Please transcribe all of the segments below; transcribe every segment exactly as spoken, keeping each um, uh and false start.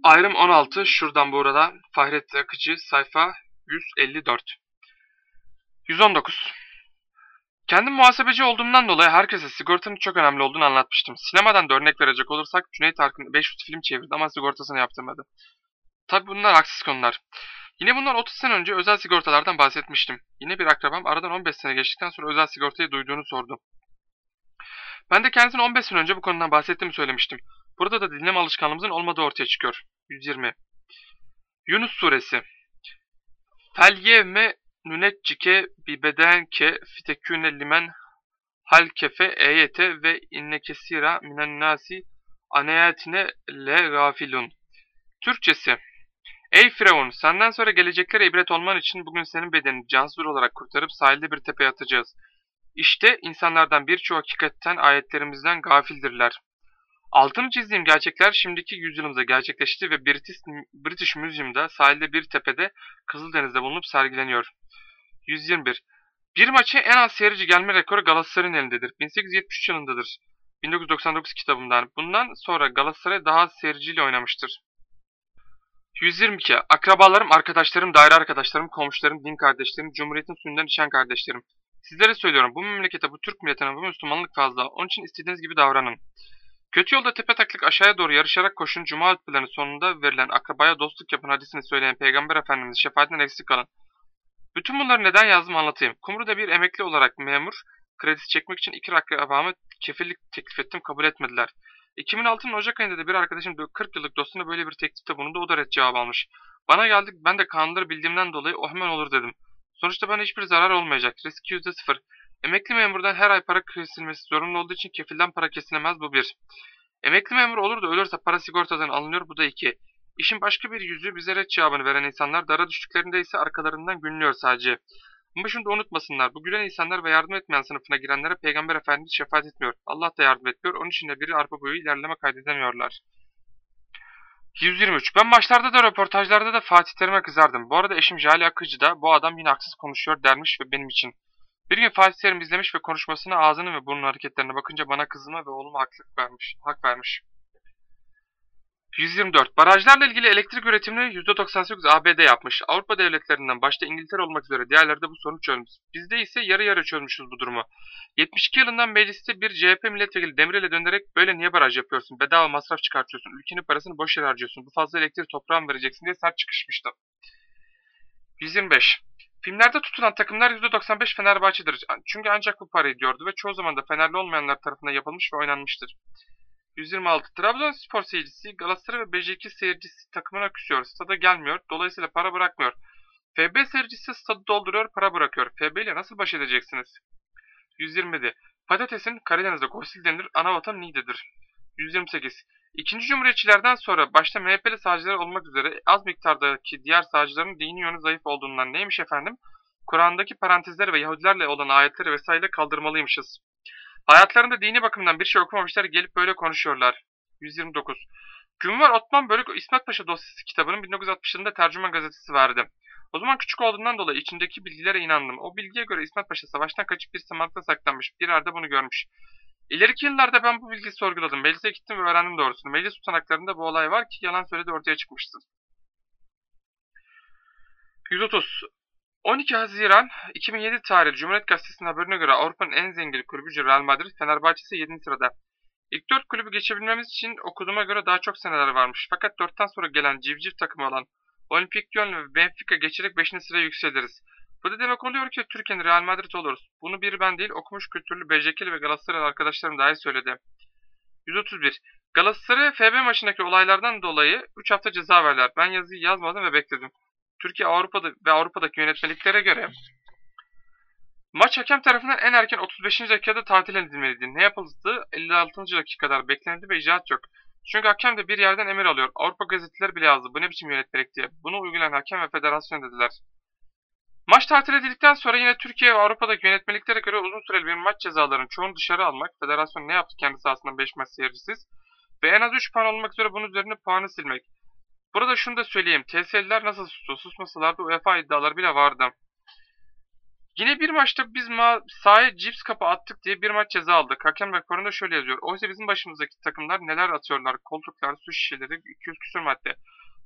Ayrım on altı. Şuradan bu arada. Fahrettin Akıcı sayfa yüz elli dört. yüz on dokuz. Kendim muhasebeci olduğumdan dolayı herkese sigortanın çok önemli olduğunu anlatmıştım. Sinemadan da örnek verecek olursak Cüneyt Arkın beş yüz film çevirdi ama sigortasını yaptırmadı. Tabi bunlar haksız konular. Yine bundan otuz sene önce özel sigortalardan bahsetmiştim. Yine bir akrabam aradan on beş sene geçtikten sonra özel sigortayı duyduğunu sordu. Ben de kendisine on beş sene önce bu konudan bahsettiğimi söylemiştim. Burada da dinleme alışkanlığımızın olmadığı ortaya çıkıyor. yüz yirmi. Yunus Suresi. Felyevme nüneccike bi bedenke fitekûne limen halkefe eyete ve inne kesira minen nasi aneyatine le gafilun. Türkçesi. Ey Firavun, senden sonra geleceklere ibret olman için bugün senin bedenini cansız olarak kurtarıp sahilde bir tepeye atacağız. İşte insanlardan birçoğu hakikatten ayetlerimizden gafildirler. Altını çizdiğim gerçekler şimdiki yüzyılımızda gerçekleşti ve British, British Museum'da sahilde bir tepede Kızıldeniz'de bulunup sergileniyor. yüz yirmi bir. Bir maça en az seyirci gelme rekoru Galatasaray'ın elindedir. bin sekiz yüz yetmiş üç yılındadır. bin dokuz yüz doksan dokuz kitabımdan. Bundan sonra Galatasaray daha az seyirciyle oynamıştır. yüz yirmi iki. Akrabalarım, arkadaşlarım, daire arkadaşlarım, komşularım, din kardeşlerim, Cumhuriyet'in suyundan içen kardeşlerim. Sizlere söylüyorum, bu memlekete, bu Türk milletine, bu Müslümanlık fazla. Onun için istediğiniz gibi davranın. Kötü yolda tepetaklık aşağıya doğru yarışarak koşun, cuma hutbelerinin sonunda verilen akrabaya dostluk yapın hadisini söyleyen Peygamber Efendimiz şefaatinden eksik kalın. Bütün bunları neden yazdım anlatayım. Kumru'da bir emekli olarak memur, kredisi çekmek için iki akrabama kefillik teklif ettim, kabul etmediler. iki bin altının Ocak ayında da bir arkadaşım kırk yıllık dostuna böyle bir teklifte bulundu, o da red cevap almış. Bana geldik, ben de kanunları bildiğimden dolayı o hemen olur dedim. Sonuçta bana hiçbir zarar olmayacak, riski yüzde sıfır. Emekli memurdan her ay para kesilmesi zorunlu olduğu için kefilden para kesilemez, bu bir. Emekli memur olur da ölürse para sigortadan alınıyor, bu da iki. İşin başka bir yüzü, bize red cevabını veren insanlar dara düştüklerinde ise arkalarından gülünüyor sadece. Ama şunu da unutmasınlar, bu gülen insanlar ve yardım etmeyen sınıfına girenlere Peygamber Efendimiz şefaat etmiyor. Allah da yardım etmiyor, onun için de biri arpa boyu ilerleme kaydedemiyorlar. yüz yirmi üç. Ben maçlarda da röportajlarda da Fatih Terim'e kızardım. Bu arada eşim Jale Akıcı da bu adam yine haksız konuşuyor dermiş ve benim için. Bir gün Fatih Terim izlemiş ve konuşmasına, ağzının ve burnun hareketlerine bakınca bana kızıma ve oğluma haklık vermiş, hak vermiş. yüz yirmi dört. Barajlarla ilgili elektrik üretimini yüzde doksan sekiz A B D yapmış. Avrupa devletlerinden başta İngiltere olmak üzere diğerleri de bu sorunu çözmüş. Bizde ise yarı yarı çözmüşüz bu durumu. yetmiş iki yılından mecliste bir C H P milletvekili Demirel'e dönerek böyle niye baraj yapıyorsun? Bedava masraf çıkartıyorsun. Ülkenin parasını boş yere harcıyorsun. Bu fazla elektriği toprağa mı vereceksin diye sert çıkışmıştı. yüz yirmi beş. Filmlerde tutulan takımlar yüzde doksan beş Fenerbahçe'dir. Çünkü ancak bu parayı diyordu ve çoğu zaman da Fenerli olmayanlar tarafından yapılmış ve oynanmıştır. yüz yirmi altı. Trabzonspor seyircisi Galatasaray ve B J K seyircisi takımına küsüyor. Stada gelmiyor. Dolayısıyla para bırakmıyor. F B seyircisi stadı dolduruyor, para bırakıyor. F B ile nasıl baş edeceksiniz? yüz yirmi yedi. Patatesin Karadeniz'de gostil denir, ana vatan Niğde'dir. yüz yirmi sekiz. İkinci Cumhuriyetçilerden sonra başta M H P'li sağcılar olmak üzere az miktardaki diğer sağcıların dini yönü zayıf olduğundan neymiş efendim? Kur'an'daki parantezleri ve Yahudilerle olan ayetleri vesaire kaldırmalıymışız. Hayatlarında dini bakımdan bir şey okumamışlar, gelip böyle konuşuyorlar. yüz yirmi dokuz. Günvar Otman Bölük İsmet Paşa dosyası kitabının bin dokuz yüz altmış yılında Tercüman gazetesi verdi. O zaman küçük olduğundan dolayı içindeki bilgilere inandım. O bilgiye göre İsmet Paşa savaştan kaçıp bir samanlıkta saklanmış. Bir yerde bunu görmüş. İleriki yıllarda ben bu bilgiyi sorguladım. Meclise gittim ve öğrendim doğrusunu. Meclis tutanaklarında bu olay var ki yalan söyledi ortaya çıkmıştır. yüz otuz. on iki Haziran iki bin yedi tarihli Cumhuriyet Gazetesi'nin haberine göre Avrupa'nın en zengin kulübü Real Madrid, Fenerbahçe ise yedinci sırada. İlk dört kulübü geçebilmemiz için okuduğuma göre daha çok seneler varmış. Fakat dörtten sonra gelen civciv takımı olan Olimpik Lyon ve Benfica geçerek beşinci sıraya yükseliriz. Bu da demek oluyor ki Türkiye'nin Real Madrid oluruz. Bunu bir ben değil, okumuş kültürlü B J K'li ve Galatasaray arkadaşlarım dahi söyledi. yüz otuz bir. Galatasaray F B maçındaki olaylardan dolayı üç hafta ceza verdiler. Ben yazıyı yazmadım ve bekledim. Türkiye Avrupa'da ve Avrupa'daki yönetmeliklere göre maç hakem tarafından en erken otuz beşinci dakikada tatil edilmeliydi. Ne yapıldı? elli altıncı dakikada beklendi ve icraat yok. Çünkü hakem de bir yerden emir alıyor. Avrupa gazeteleri bile yazdı. Bu ne biçim yönetmelik diye. Bunu uygulayan hakem ve federasyon dediler. Maç tatil edildikten sonra yine Türkiye ve Avrupa'daki yönetmeliklere göre uzun süreli bir maç cezalarının çoğunu dışarı almak. Federasyon ne yaptı kendi sahasından beş maç seyircisiz? Ve en az üç puan olmak üzere bunun üzerine puanı silmek. Burada şunu da söyleyeyim. T S L'liler nasıl sustu? Susmasalardı UEFA iddiaları bile vardı. Yine bir maçta biz ma sahaya cips kapı attık diye bir maç ceza aldık. Hakem raporunda şöyle yazıyor. Oysa bizim başımızdaki takımlar neler atıyorlar? Koltuklar, su şişeleri, iki yüz küsur madde.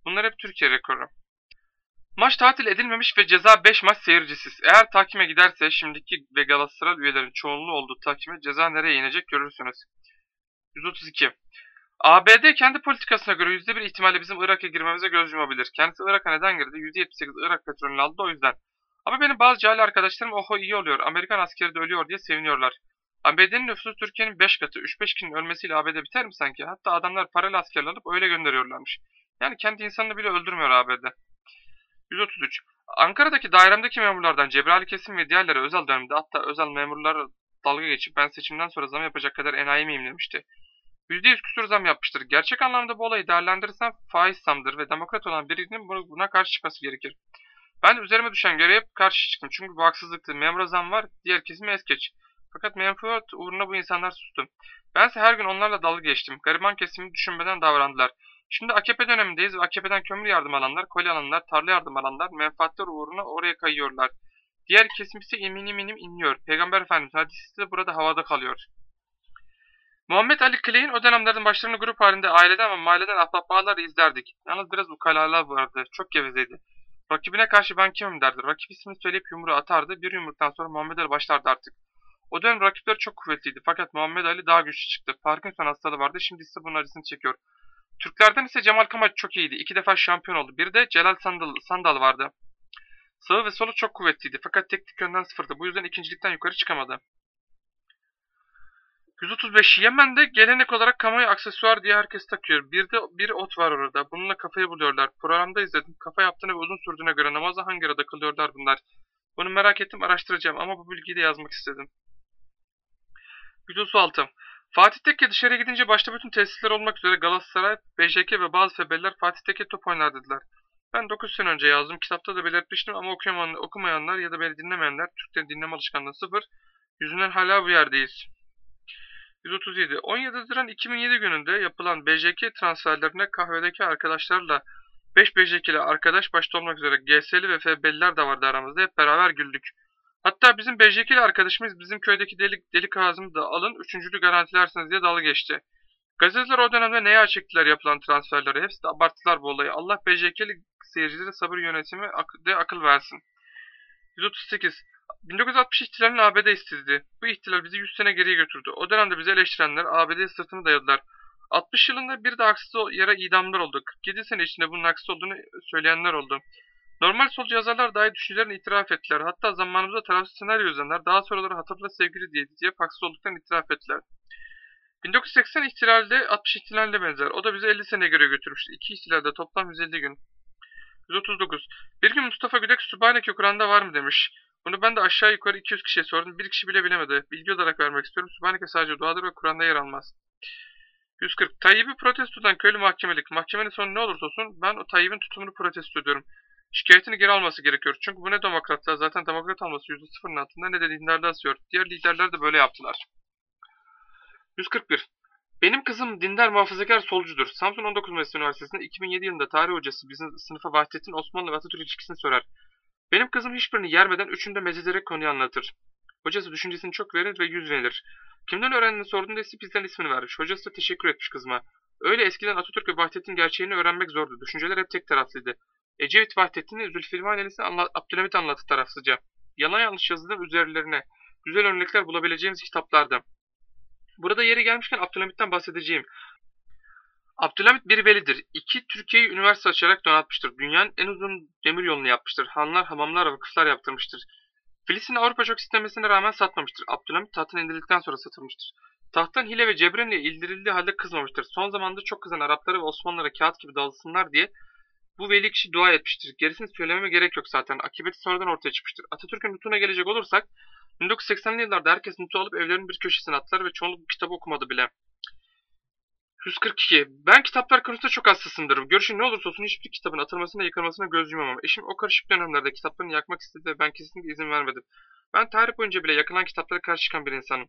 Bunlar hep Türkiye rekoru. Maç tatil edilmemiş ve ceza beş maç seyircisiz. Eğer tahkime giderse şimdiki ve Galatasaray üyelerin çoğunluğu olduğu tahkime ceza nereye inecek görürsünüz. yüz otuz iki. A B D kendi politikasına göre yüzde bir ihtimalle bizim Irak'a girmemize göz yumabilir. Kendisi Irak'a neden girdi? yüzde yetmiş sekiz Irak petrolünü aldı o yüzden. Ama benim bazı cahil arkadaşlarım oho iyi oluyor, Amerikan askeri de ölüyor diye seviniyorlar. A B D'nin nüfusu Türkiye'nin beş katı, üç beş kişinin ölmesiyle A B D biter mi sanki? Hatta adamlar paralı askerler alıp öyle gönderiyorlarmış. Yani kendi insanını bile öldürmüyor A B D. yüz otuz üç. Ankara'daki dairemdeki memurlardan Cebrail Kesim ve diğerleri özel dönemde hatta özel memurlara dalga geçip ben seçimden sonra zam yapacak kadar enayi miyim demişti. yüzde yüz küsur zam yapmıştır. Gerçek anlamda bu olayı değerlendirirsen faiz zamdır ve demokrat olan birinin buna karşı çıkması gerekir. Ben üzerime düşen göreve karşı çıktım çünkü bu haksızlıktı. Memura zam var, diğer kesimi es geç. Fakat menfaat uğruna bu insanlar sustu. Bense her gün onlarla dalga geçtim. Gariban kesimi düşünmeden davrandılar. Şimdi A K P dönemindeyiz ve A K P'den kömür yardım alanlar, koli alanlar, tarla yardım alanlar menfaatler uğruna oraya kayıyorlar. Diğer kesim ise eminim eminim inliyor. Peygamber Efendimiz hadisi de burada havada kalıyor. Muhammed Ali Clay'in o dönemlerin başlarını grup halinde aileden ve mahalleden ahbap bağlarla izlerdik. Yalnız biraz ukalalar vardı. Çok gevezeydi. Rakibine karşı ben kimim derdi. Rakip ismini söyleyip yumruğu atardı. Bir yumruktan sonra Muhammed Ali başlardı artık. O dönem rakipleri çok kuvvetliydi. Fakat Muhammed Ali daha güçlü çıktı. Parkinson hastalığı vardı. Şimdi ise bunun acısını çekiyor. Türklerden ise Cemal Kamaç çok iyiydi. İki defa şampiyon oldu. Bir de Celal Sandal, Sandal vardı. Sağı ve solu çok kuvvetliydi. Fakat teknik yönden sıfırdı. Bu yüzden ikincilikten yukarı çıkamadı. yüz otuz beş. Yemen'de gelenek olarak kamuoyu aksesuar diye herkes takıyor. Bir de bir ot var orada. Bununla kafayı buluyorlar. Programda izledim. Kafa yaptığına ve uzun sürdüğüne göre namazı hangi arada kılıyorlar bunlar? Bunu merak ettim, araştıracağım ama bu bilgiyi de yazmak istedim. yüz otuz altı. Fatih Tekke dışarı gidince başta bütün tesisler olmak üzere Galatasaray, B J K ve bazı febeliler Fatih Tekke top oynar dediler. Ben dokuz sene önce yazdım. Kitapta da belirtmiştim ama okumayanlar ya da beni dinlemeyenler, Türklerin dinleme alışkanlığı sıfır, yüzünden hala bu yerdeyiz. yüz otuz yedi. on yedi Haziran iki bin yedi gününde yapılan B J K transferlerine kahvedeki arkadaşlarla beş B J K'li arkadaş başta olmak üzere G S'li ve F B'liler de vardı aramızda. Hep beraber güldük. Hatta bizim B J K'li arkadaşımız bizim köydeki delik, delik ağzımı da alın üçüncülü garantilersiniz diye dalga geçti. Gazeteler o dönemde neye çektiler yapılan transferleri. Hepsi de abarttılar bu olayı. Allah B J K'li seyircilere sabır yönetimi de akıl versin. yüz otuz sekiz. bin dokuz yüz altmış ihtilalini A B D istedi. Bu ihtilal bizi yüz sene geriye götürdü. O dönemde bizi eleştirenler A B D'ye sırtını dayadılar. altmış yılında bir de haksız yere idamlar oldu. kırk yedi sene içinde bunun haksız olduğunu söyleyenler oldu. Normal solcu yazarlar dahi düşüncelerini itiraf ettiler. Hatta zamanımızda tarafsız senaryo yazanlar daha sonraları hatırla sevgili diye diye haksız olduklarını itiraf ettiler. bin dokuz yüz seksen ihtilalde altmış ihtilalle benzer. O da bizi elli sene geriye götürmüştü. İki ihtilalde toplam yüz elli gün. yüz otuz dokuz. Bir gün Mustafa Güdek Sübhaneke Kur'an'da var mı demiş. Bunu ben de aşağı yukarı iki yüz kişiye sordum. Bir kişi bile bilemedi. Bilgi olarak vermek istiyorum. Sübhaneke sadece duadır ve Kur'an'da yer almaz. yüz kırk. Tayyip'i protestodan köylü mahkemelik. Mahkemenin sonu ne olursa olsun ben o Tayyip'in tutumunu protesto ediyorum. Şikayetini geri alması gerekiyor. Çünkü bu ne demokratlar zaten demokrat alması yüzde sıfırın altında ne de dindarlığı asıyor. Diğer liderler de böyle yaptılar. yüz kırk bir. Benim kızım dindar muhafazakar solcudur. Samsun on dokuz Mayıs Üniversitesi'nde iki bin yedi yılında tarih hocası bizim sınıfa Vahdettin Osmanlı ve Atatürk ilişkisini sorar. Benim kızım hiçbirini yermeden üçünde mezederek konuyu anlatır. Hocası düşüncesini çok verir ve yüz verilir. Kimden öğrendiğini sorduğunda ise bizden ismini vermiş. Hocası da teşekkür etmiş kızıma. Öyle eskiden Atatürk ve Vahdettin gerçeğini öğrenmek zordu. Düşünceler hep tek taraflıydı. Ecevit Vahdettin'i Zülfilvaneli'si anla Abdülhamit anlattı tarafsızca. Yalan yanlış yazılar üzerlerine güzel örnekler bulabileceğimiz kitaplarda. Burada yeri gelmişken Abdülhamit'ten bahsedeceğim. Abdülhamit bir velidir. İki Türkiye'yi üniversite açarak donatmıştır. Dünyanın en uzun demir yolunu yapmıştır. Hanlar, hamamlar ve vakıflar yaptırmıştır. Filistin'i Avrupa çok istemesine rağmen satmamıştır. Abdülhamit tahtına indirildikten sonra satılmıştır. Tahttan hile ve cebrenle indirildiği halde kızmamıştır. Son zamanda çok kızan Araplara ve Osmanlılara kağıt gibi dağılsınlar diye bu veli kişi dua etmiştir. Gerisini söylememe gerek yok zaten. Akıbeti sonradan ortaya çıkmıştır. Atatürk'ün nutuna gelecek olursak bin dokuz yüz seksenli yıllarda herkes nutu alıp evlerinin bir köşesine attılar ve çoğunluk bu kitabı okumadı bile. yüz kırk iki. Ben kitaplar konusunda çok hassasımdır. Görüşün ne olursa olsun hiçbir kitabın atılmasına yıkılmasına göz yumamam. Eşim o karışık dönemlerde kitaplarını yakmak istedi ve ben kesinlikle izin vermedim. Ben tarih boyunca bile yakılan kitaplara karşı çıkan bir insanım.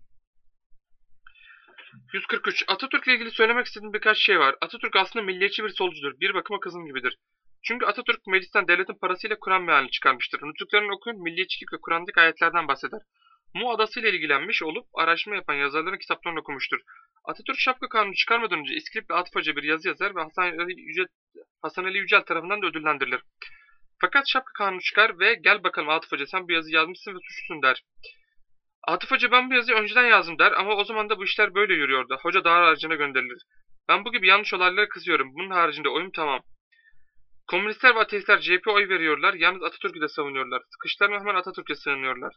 yüz kırk üç. Atatürk'le ilgili söylemek istediğim birkaç şey var. Atatürk aslında milliyetçi bir solcudur. Bir bakıma kızım gibidir. Çünkü Atatürk meclisten devletin parasıyla Kur'an mealini çıkarmıştır. Nutuklarını okuyun milliyetçilik ve Kur'an'daki ayetlerden bahseder. Mu adası ile ilgilenmiş olup araştırma yapan yazarların kitaplarını okumuştur. Atatürk şapka kanunu çıkarmadan önce İskilip'le Atıf Hoca bir yazı yazar ve Hasan Ali Yücel, Hasan Ali Yücel tarafından da ödüllendirilir. Fakat şapka kanunu çıkar ve gel bakalım Atıf Hoca sen bu yazıyı yazmışsın ve suçlusun der. Atıf Hoca ben bu yazıyı önceden yazdım der ama o zaman da bu işler böyle yürüyordu. Hoca daha haricine gönderilir. Ben bu gibi yanlış olaylara kızıyorum. Bunun haricinde oyum tamam. Komünistler ve ateistler C H P'ye oy veriyorlar. Yalnız Atatürk'ü de savunuyorlar. Sıkıştılar hemen Atatürk'e sığınıyorlar.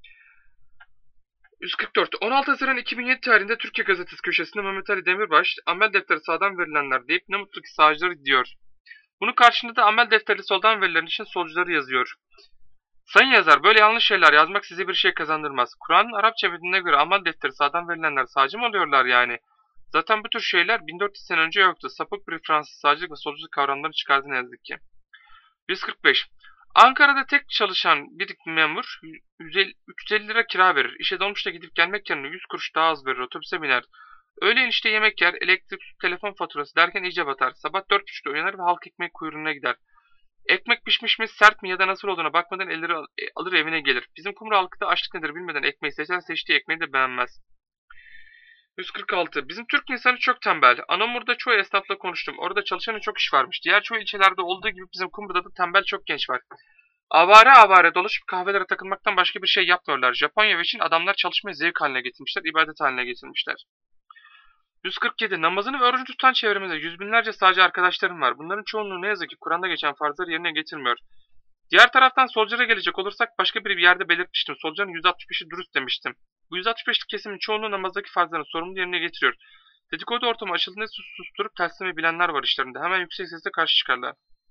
yüz kırk dört. on altı Haziran iki bin yedi tarihinde Türkiye Gazetesi köşesinde Mehmet Ali Demirbaş, amel defteri sağdan verilenler deyip ne mutlu ki sağcıları diyor. Bunun karşında da amel defteri soldan verilen için solcuları yazıyor. Sayın yazar, böyle yanlış şeyler yazmak size bir şey kazandırmaz. Kur'an'ın Arapça metnine göre amel defteri sağdan verilenler sağcı mı oluyorlar yani? Zaten bu tür şeyler bin dört yüz sene önce yoktu. Sapık bir Fransız sağcılık ve solculuk kavramlarını çıkardı ne yazık ki. yüz kırk beş. Ankara'da tek çalışan bir memur üç yüz elli lira kira verir. İşe dolmuşta gidip gelmek yerine yüz kuruş daha az verir. Otobüse biner. Öğleyin işte yemek yer, elektrik, su, telefon faturası derken iyice batar. Sabah dört buçukta uyanır ve halk ekmek kuyruğuna gider. Ekmek pişmiş mi, sert mi ya da nasıl olduğuna bakmadan elleri alır evine gelir. Bizim kumru halkı da açlık nedir bilmeden ekmeği seçer, seçtiği ekmeği de beğenmez. yüz kırk altı. Bizim Türk insanı çok tembel. Anamur'da çoğu esnafla konuştum. Orada çalışanın çok iş varmış. Diğer çoğu ilçelerde olduğu gibi bizim Kumru'da da tembel çok genç var. Avare avare dolaşıp kahvelere takılmaktan başka bir şey yapmıyorlar. Japonya ve Çin adamlar çalışmayı zevk haline getirmişler, ibadet haline getirmişler. yüz kırk yedi. Namazını ve orucu tutan çevremizde yüz binlerce sağcı arkadaşlarım var. Bunların çoğunluğu ne yazık ki Kur'an'da geçen farzları yerine getirmiyor. Diğer taraftan solculara gelecek olursak başka bir yerde belirtmiştim. Solcuların yüzde altmış beşi dürüst demiştim. Bu yüzde altmış beşlik kesimin çoğunluğu namazdaki farzların sorumlu yerine getiriyor. Dedikodu ortamı açıldığında sus susturup tersimi bilenler var işlerinde. Hemen yüksek sesle karşı çıkarlar.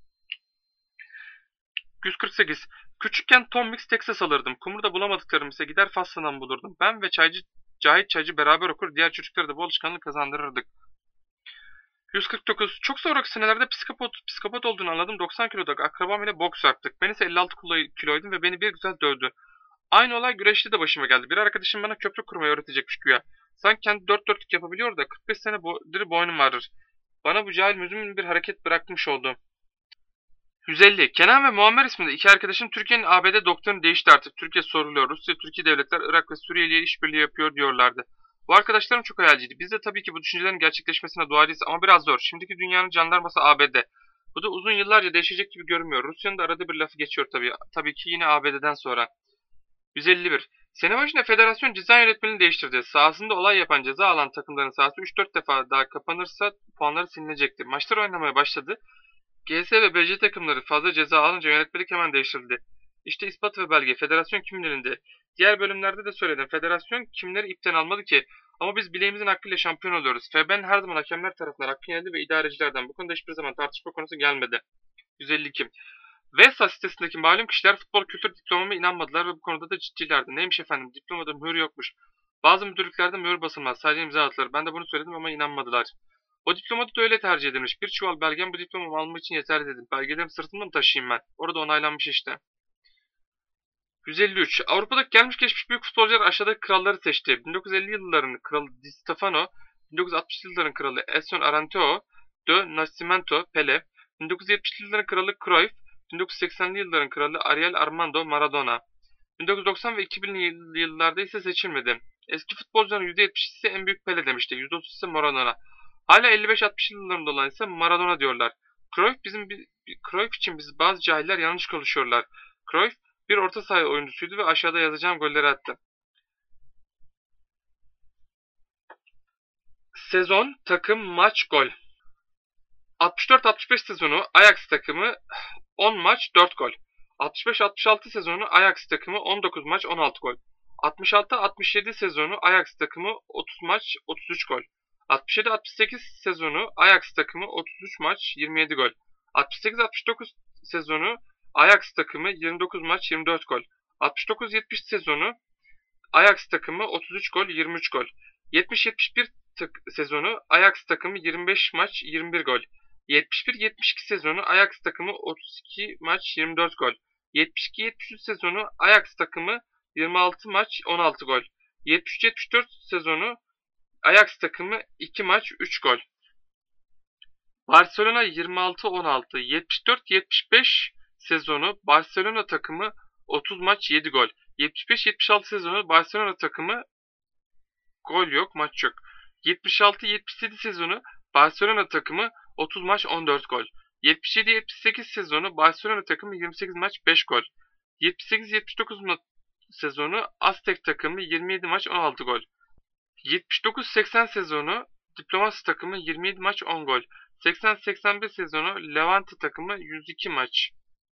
yüz kırk sekiz. Küçükken Tom Mix Texas alırdım. Kumru'da bulamadıklarım ise gider Faslı'dan bulurdum. Ben ve çaycı Cahit Çaycı beraber okur, diğer çocuklara da bu alışkanlığı kazandırırdık. yüz kırk dokuz. Çok sonraki senelerde psikopat, psikopat olduğunu anladım. doksan kiloda akrabam ile boks yaptık. Ben ise elli altı kiloydum ve beni bir güzel dövdü. Aynı olay güreşte de başıma geldi. Bir arkadaşım bana köprü kurmayı öğretecekmiş güya. Sanki kendi dört dörtlük yapabiliyor da kırk beş senedir boynum ağrır. Bana bu cahil müzmin bir hareket bırakmış oldu. yüz elli. Kenan ve Muammer isminde iki arkadaşım Türkiye'nin A B D doktorunu değişti artık. Türkiye soruluyor. Rusya, Türkiye devletler Irak ve Suriye ile işbirliği yapıyor diyorlardı. Bu arkadaşlarım çok hayalciydi. Biz de tabii ki bu düşüncelerin gerçekleşmesine duacıyız ama biraz zor. Şimdiki dünyanın jandarması A B D. Bu da uzun yıllarca değişecek gibi görünmüyor. Rusya'nın da arada bir lafı geçiyor tabii. Tabii ki yine A B D'den sonra. yüz elli bir. Sene başında federasyon ceza yönetmeliğini değiştirdi. Sahasında olay yapan ceza alan takımların sahası üç dört defa daha kapanırsa puanları silinecekti. Maçlar oynamaya başladı. G S ve B C takımları fazla ceza alınca yönetmelik hemen değiştirildi. İşte ispat ve belge. Federasyon kimin elinde? Diğer bölümlerde de söyledim. Federasyon kimleri ipten almadı ki? Ama biz bileğimizin hakkıyla şampiyon oluyoruz. F B'nin her zaman hakemler tarafından hakkı yenildi ve idarecilerden. Bu konuda hiçbir zaman tartışma konusu gelmedi. yüz elli iki. Vesa sitesindeki malum kişiler futbol kültür diplomama inanmadılar ve bu konuda da ciddilerdi. Neymiş efendim? Diplomada mühür yokmuş. Bazı müdürlüklerde mühür basılmaz. Sadece imza atılır. Ben de bunu söyledim ama inanmadılar. O diplomada da öyle tercih edilmiş. Bir çuval belgem bu diplomamı almak için yeterli dedim. Belgelerimi sırtımda mı taşıyayım ben? Orada onaylanmış işte. yüz elli üç. Avrupa'daki gelmiş geçmiş büyük futbolcular aşağıdaki kralları seçti. bin dokuz yüz elli yılların kralı Di Stefano, bin dokuz yüz altmışlı yılların kralı Edson Arantes de Nascimento Pele, bin dokuz yüz yetmişli yılların kralı Cruyff, bin dokuz yüz seksenli yılların kralı Ariel Armando Maradona. bin dokuz yüz doksan ve iki binli yıllarda ise seçilmedi. Eski futbolcuların yüzde yetmişi ise en büyük Pele demişti. yüzde otuz ise Maradona. Hala elli beş altmış yıllarında olan ise Maradona diyorlar. Cruyff bizim Cruyff için biz bazı cahiller yanlış konuşuyorlar. Cruyff bir orta saha oyuncusuydu ve aşağıda yazacağım golleri attı. Sezon, takım, maç, gol. altmış dört altmış beş sezonu Ajax takımı on maç dört gol. altmış beş altmış altı sezonu Ajax takımı on dokuz maç on altı gol. altmış altı altmış yedi sezonu Ajax takımı otuz maç otuz üç gol. altmış yedi altmış sekiz sezonu Ajax takımı otuz üç maç yirmi yedi gol. altmış sekiz altmış dokuz sezonu Ajax takımı yirmi dokuz maç yirmi dört gol. altmış dokuz yetmiş sezonu Ajax takımı otuz üç gol yirmi üç gol. yetmiş yetmiş bir sezonu Ajax takımı yirmi beş maç yirmi bir gol. yetmiş bir yetmiş iki sezonu Ajax takımı otuz iki maç yirmi dört gol. yetmiş iki yetmiş üç sezonu Ajax takımı yirmi altı maç on altı gol. yetmiş üç yetmiş dört sezonu Ajax takımı iki maç üç gol. Barcelona yirmi altı on altı. yetmiş dört yetmiş beş sezonu Barcelona takımı otuz maç yedi gol. yetmiş beş yetmiş altı sezonu Barcelona takımı gol yok, maç yok. yetmiş altı yetmiş yedi sezonu Barcelona takımı otuz maç on dört gol. yetmiş yedi yetmiş sekiz sezonu Barcelona takımı yirmi sekiz maç beş gol. yetmiş sekiz yetmiş dokuz sezonu Aztek takımı yirmi yedi maç on altı gol. yetmiş dokuz seksen sezonu Diplomas takımı yirmi yedi maç on gol. seksen seksen bir sezonu Levante takımı yüz iki maç.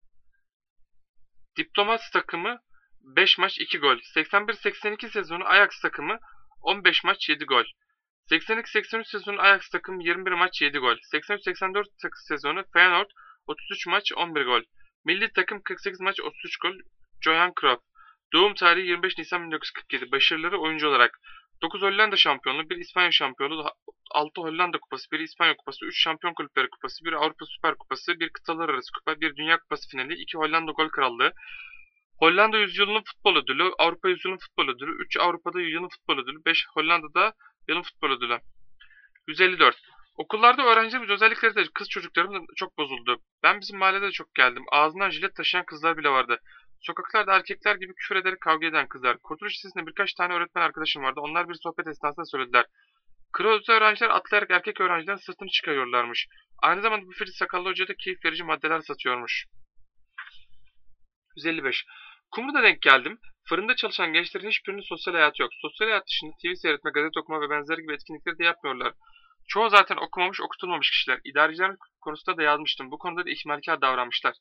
Diplomas takımı beş maç iki gol. seksen bir seksen iki sezonu Ajax takımı on beş maç yedi gol. seksen iki seksen üç sezonu Ajax takımı yirmi bir maç yedi gol. seksen üç seksen dört sezonu Feyenoord otuz üç maç on bir gol. Milli takım kırk sekiz maç otuz üç gol. Johan Cruyff. Doğum tarihi yirmi beş Nisan bin dokuz yüz kırk yedi. Başarıları oyuncu olarak dokuz Hollanda şampiyonluğu, bir İspanya şampiyonluğu, altı Hollanda kupası, bir İspanya kupası, üç Şampiyon Kulüpleri kupası, bir Avrupa Süper Kupası, bir kıtalar arası kupa, bir Dünya Kupası finali, iki Hollanda gol krallığı, Hollanda Yüzyılının Futbol Ödülü, Avrupa Yüzyılının Futbol Ödülü, üç Avrupa'da Yüzyılın Futbol Ödülü, beş Hollanda'da Yılın Futbol Ödülü. yüz elli dört. Okullarda öğrencilerimiz, özellikle de kız çocuklarım çok bozuldu. Ben bizim mahallede de çok geldim. Ağzından jilet taşıyan kızlar bile vardı. Sokaklarda erkekler gibi küfür ederek kavga eden kızlar. Kurtuluş Lisesi'nde birkaç tane öğretmen arkadaşım vardı. Onlar bir sohbet esnasında söylediler. Kırozlu öğrenciler atlayarak erkek öğrencilerin sırtını çıkarıyorlarmış. Aynı zamanda büfeci sakallı hoca da keyif verici maddeler satıyormuş. yüz elli beş. Kumru'da denk geldim. Fırında çalışan gençlerin hiçbirinin sosyal hayatı yok. Sosyal hayat dışında T V seyretme, gazete okuma ve benzeri gibi etkinlikleri de yapmıyorlar. Çoğu zaten okumamış, okutulmamış kişiler. İdarecilerin konusunda da yazmıştım. Bu konuda da ihmalkar davranmışlar.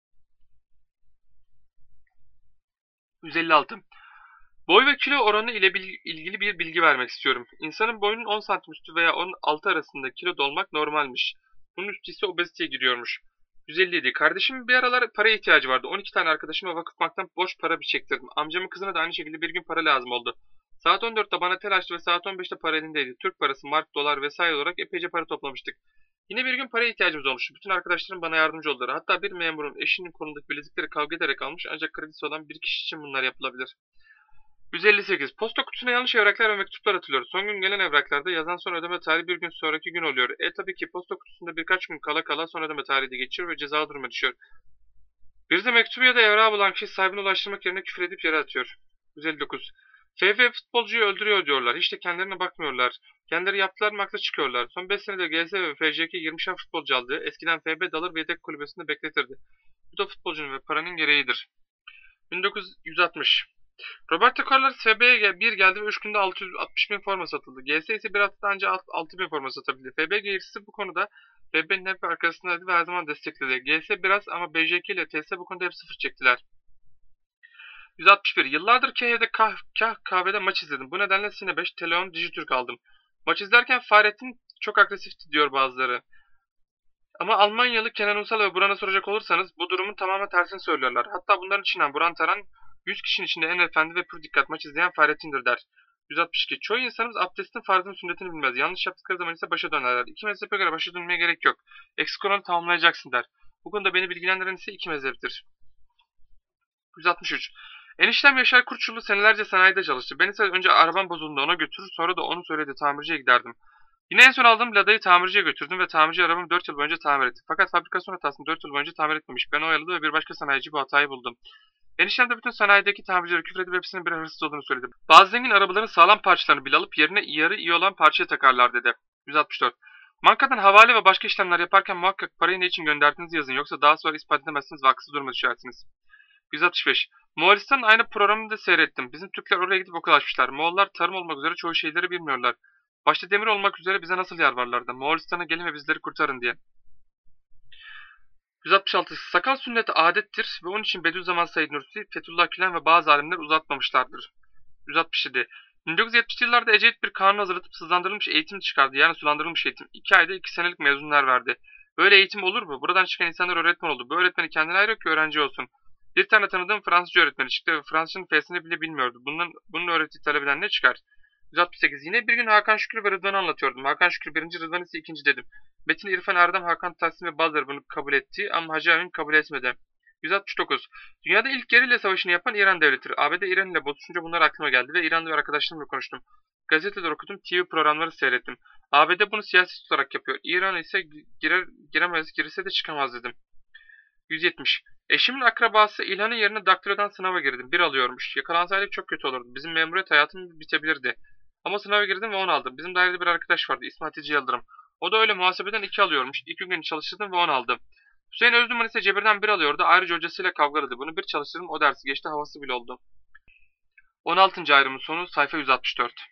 yüz elli altı. Boy ve kilo oranı ile ilgili bir bilgi vermek istiyorum. İnsanın boyunun on santim üstü veya on altı arasında kiloda olmak normalmiş. Bunun üstü ise obeziteye giriyormuş. yüz elli yedi. Kardeşimin bir aralar paraya ihtiyacı vardı. on iki tane arkadaşıma Vakıf Bank'tan borç para bir çektirdim. Amcamın kızına da aynı şekilde bir gün para lazım oldu. Saat on dörtte bana tel açtı ve saat on beşte para elindeydi. Türk parası, mark, dolar vesaire olarak epeyce para toplamıştık. Yine bir gün paraya ihtiyacımız olmuştu. Bütün arkadaşlarım bana yardımcı oldular. Hatta bir memurun eşinin kolundaki bilezikleri kavga ederek almış, ancak kredisi olan bir kişi için bunlar yapılabilir. yüz elli sekiz. Posta kutusuna yanlış evraklar ve mektuplar atılıyor. Son gün gelen evraklarda yazan son ödeme tarihi bir gün sonraki gün oluyor. E tabii ki posta kutusunda birkaç gün kala kala son ödeme tarihi de geçiyor ve ceza duruma düşüyor. Bir de mektubu ya da evrağı bulan kişi sahibine ulaştırmak yerine küfür edip yere atıyor. yüz elli dokuz. F F futbolcuyu öldürüyor diyorlar. Hiç de kendilerine bakmıyorlar. Kendileri yaptılar mı akla çıkıyorlar. Son beş senede G S ve F J K yirmişer futbolcu aldı. Eskiden F B dalır ve yedek kulübesinde bekletirdi. Bu da futbolcunun ve paranın gereğidir. bin dokuz yüz altmış. Roberto Carlos F B'ye bir geldi ve üç günde altı yüz altmış bin forma satıldı. G S ise bir haftada ancak altı bin forma satabildi. F B getirisi bu konuda F B'nin hep arkasındaydı ve her zaman destekledi. G S biraz ama B J K ile T S bu konuda hep sıfır çektiler. yüz altmış bir. Yıllardır Kenya'da kah, kah kahvede maç izledim. Bu nedenle Sine beş, Teleon, Dijitürk aldım. Maç izlerken Fahrettin çok agresifti diyor bazıları. Ama Almanyalı Kenan Uysal ve Buran'a soracak olursanız bu durumun tamamen tersini söylüyorlar. Hatta bunların içinden Buran Taran yüz kişinin içinde en efendi ve pür dikkat maç izleyen Fahrettin'dir der. yüz altmış iki. Çoğu insanımız abdestin farzını sünnetini bilmez. Yanlış yaptıkları zaman ise başa dönerler. İki mezhebe göre başa dönmeye gerek yok. Eksik olanı tamamlayacaksın der. Bu konuda beni bilgilendiren ise iki mezheptir. yüz altmış üç. Eniştem Yaşar Kurtçulu senelerce sanayide çalıştı. Ben ise önce arabam bozulduğunda ona götürür, sonra da onu söylediği tamirciye giderdim. Yine en son aldığım Lada'yı tamirciye götürdüm ve tamirci arabamı dört yıl boyunca tamir etti. Fakat fabrikasyon hatasını dört yıl boyunca tamir etmemiş. Ben oyaladı ve bir başka sanayici bu hatayı buldum. Eniştem de bütün sanayideki tamircilere küfür edip hepsinin bir hırsız olduğunu söyledi. Bazı zengin arabaların sağlam parçalarını bile alıp yerine yarı iyi olan parçaya takarlar dedi. yüz altmış dört. Bankadan havale ve başka işlemler yaparken muhakkak parayı ne için gönderdiğinizi yazın, yoksa daha sonra ispat edemezsiniz ve haksız duruma düşersiniz. yüz altmış beş. Moğolistan'ın aynı programını da seyrettim. Bizim Türkler oraya gidip okul açmışlar. Moğollar tarım olmak üzere çoğu şeyleri bilmiyorlar. Başta demir olmak üzere bize nasıl yalvarlardı. Moğolistan'a gelin ve bizleri kurtarın diye. yüz altmış altı. Sakal sünneti adettir ve onun için Bediüzzaman Said Nursi, Fethullah Gülen ve bazı alimler uzatmamışlardır. yüz altmış yedi. bin dokuz yüz yetmişli yıllarda Ecevit bir kanun hazırlatıp hızlandırılmış eğitim çıkardı. Yani sulandırılmış eğitim. iki ayda iki senelik mezunlar verdi. Böyle eğitim olur mu? Buradan çıkan insanlar öğretmen oldu. Bu öğretmeni kendine ayırıyor ki öğrenci olsun. Bir tane tanıdığım Fransızca öğretmeni çıktı ve Fransızcanın F'sini bile bilmiyordu. Bunun, bunun öğrettiği talebeden ne çıkar? yüz altmış sekiz. Yine bir gün Hakan Şükür ve Rıdvan'ı anlatıyordum. Hakan Şükür birinci, Rıdvan ise ikinci dedim. Metin, İrfan, Erdem, Hakan, Tahsin ve bazıları bunu kabul etti ama Hacı Amin kabul etmedi. yüz altmış dokuz. Dünyada ilk gerilla savaşını yapan İran devletidir. A B D İran ile bozuşunca bunlar aklıma geldi ve İranlı arkadaşlarımla konuştum. Gazeteler okudum, T V programları seyrettim. A B D bunu siyaset olarak yapıyor. İran ise girer, giremez, girirse de çıkamaz dedim. yüz yetmiş. Eşimin akrabası İlhan'ın yerine daktilodan sınava girdim. Bir alıyormuş. Yakalansaydık çok kötü olurdu. Bizim memuriyet hayatım bitebilirdi. Ama sınava girdim ve on aldım. Bizim dairede bir arkadaş vardı. İsmi Hatice Yıldırım. O da öyle muhasebeden iki alıyormuş. İki gün çalıştırdım ve on aldım. Hüseyin Özduman ise Cebir'den bir alıyordu. Ayrıca hocasıyla kavgalıydı. Bunu bir çalıştırdım, o dersi geçti, havası bile oldu. on altıncı ayrımın sonu, sayfa yüz altmış dört.